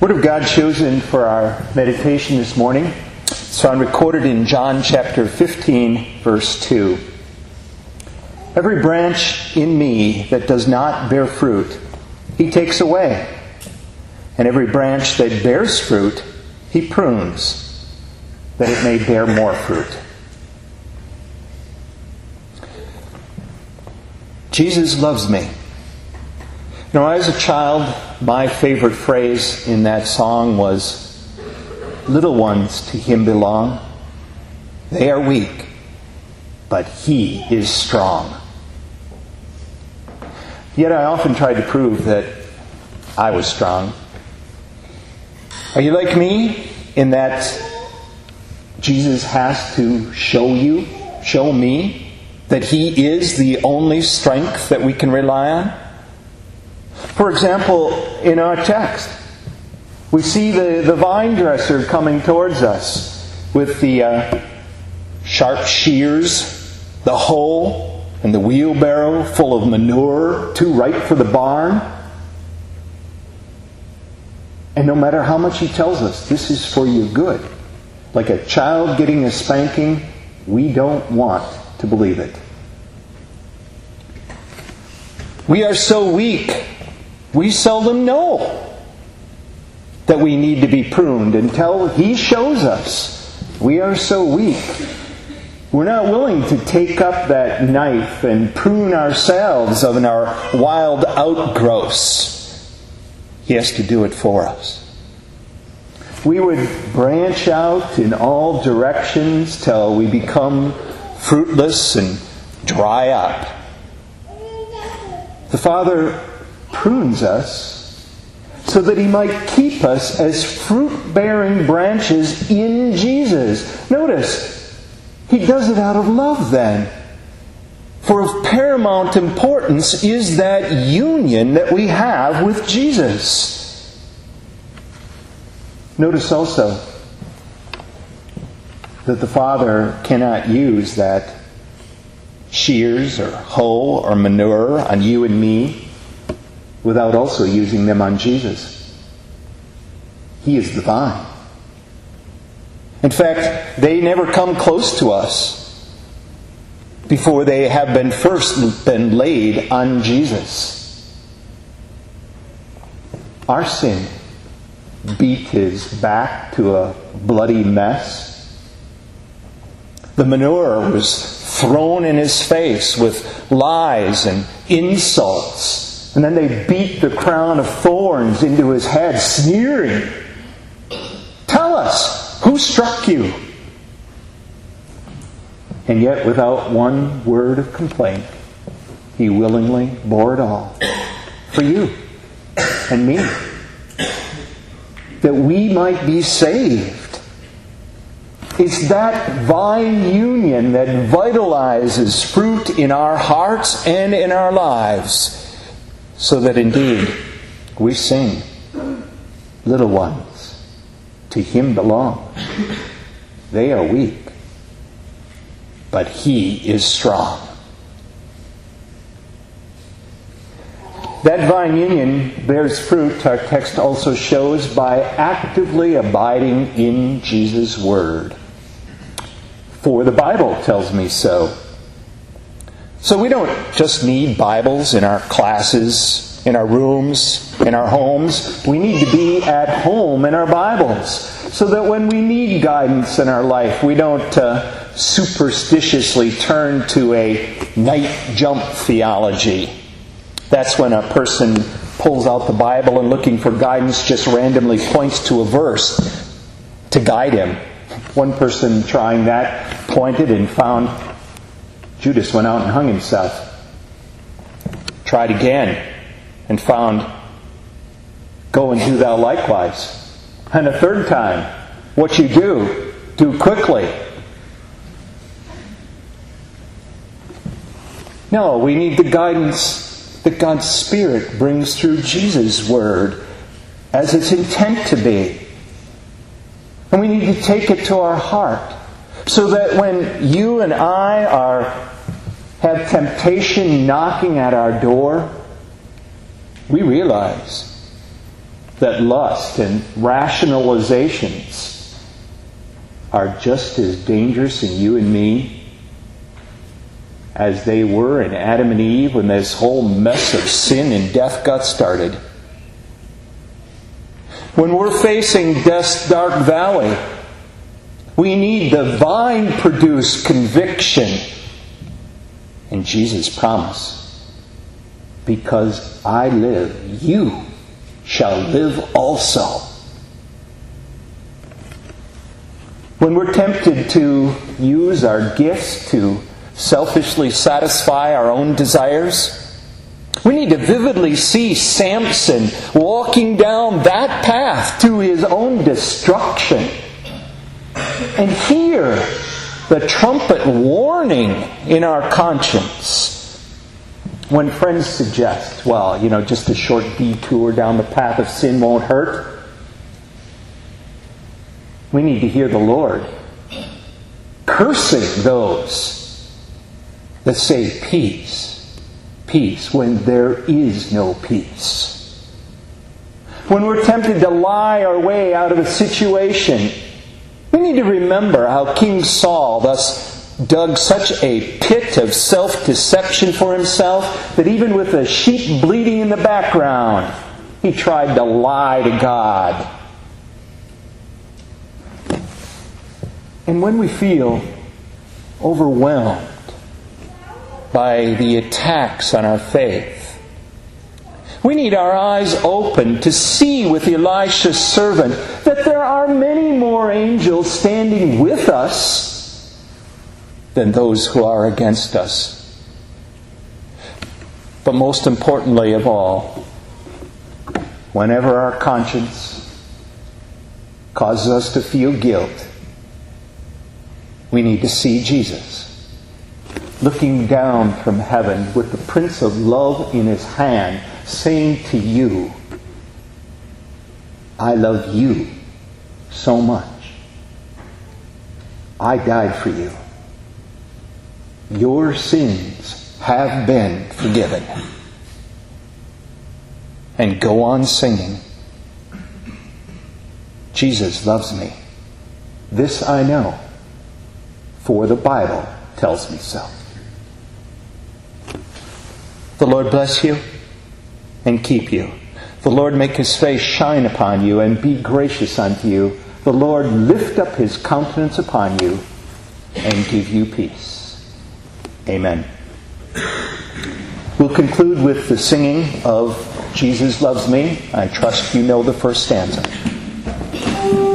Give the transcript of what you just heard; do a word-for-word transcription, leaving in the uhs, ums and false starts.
Word of God chosen for our meditation this morning is found recorded in John chapter fifteen, verse two. Every branch in me that does not bear fruit, He takes away. And every branch that bears fruit, He prunes, that it may bear more fruit. Jesus loves me. You know, as a child, my favorite phrase in that song was, "Little ones to Him belong. They are weak, but He is strong." Yet I often tried to prove that I was strong. Are you like me in that Jesus has to show you, show me, that He is the only strength that we can rely on? For example, in our text, we see the, the vine dresser coming towards us with the uh, sharp shears, the hoe, and the wheelbarrow full of manure, too ripe for the barn. And no matter how much he tells us, this is for your good, like a child getting a spanking, we don't want to believe it. We are so weak, we seldom know that we need to be pruned until He shows us. We are so weak. We're not willing to take up that knife and prune ourselves of our wild outgrowths. He has to do it for us. We would branch out in all directions till we become fruitless and dry up. The Father prunes us so that He might keep us as fruit-bearing branches in Jesus. Notice, He does it out of love then. For of paramount importance is that union that we have with Jesus. Notice also that the Father cannot use that shears or hoe or manure on you and me without also using them on Jesus. He is the vine. In fact, they never come close to us before they have been first been laid on Jesus. Our sin beat His back to a bloody mess. The manure was thrown in His face with lies and insults. And then they beat the crown of thorns into His head, sneering. "Tell us, who struck you?" And yet, without one word of complaint, He willingly bore it all for you and me, that we might be saved. It's that vine union that vitalizes fruit in our hearts and in our lives, so that indeed we sing, "Little ones to Him belong. They are weak, but He is strong." That vine union bears fruit, our text also shows, by actively abiding in Jesus' Word. For the Bible tells me so. So we don't just need Bibles in our classes, in our rooms, in our homes. We need to be at home in our Bibles, so that when we need guidance in our life, we don't uh, superstitiously turn to a night jump theology. That's when a person pulls out the Bible and, looking for guidance, just randomly points to a verse to guide him. One person trying that pointed and found Judas went out and hung himself. Tried again and found, "Go and do thou likewise." And a third time, "What you do, do quickly." No, we need the guidance that God's Spirit brings through Jesus' Word as its intent to be. And we need to take it to our heart, so that when you and I are have temptation knocking at our door, we realize that lust and rationalizations are just as dangerous in you and me as they were in Adam and Eve when this whole mess of sin and death got started. When we're facing death's dark valley, we need the vine-produced conviction and Jesus' promise. Because I live, you shall live also. When we're tempted to use our gifts to selfishly satisfy our own desires, we need to vividly see Samson walking down that path to his own destruction. And hear the trumpet warning in our conscience when friends suggest, well, you know, just a short detour down the path of sin won't hurt. We need to hear the Lord cursing those that say peace, peace, when there is no peace. When we're tempted to lie our way out of a situation, we need to remember how King Saul thus dug such a pit of self-deception for himself that even with the sheep bleating in the background, he tried to lie to God. And when we feel overwhelmed by the attacks on our faith, we need our eyes open to see with Elisha's servant that there are many more angels standing with us than those who are against us. But most importantly of all, whenever our conscience causes us to feel guilt, we need to see Jesus looking down from heaven with the Prince of Love in his hand, saying to you, I love you so much. I died for you. Your sins have been forgiven. And go on singing, Jesus loves me. This I know, for the Bible tells me so. The Lord bless you and keep you. The Lord make his face shine upon you and be gracious unto you. The Lord lift up his countenance upon you and give you peace. Amen. We'll conclude with the singing of Jesus Loves Me. I trust you know the first stanza.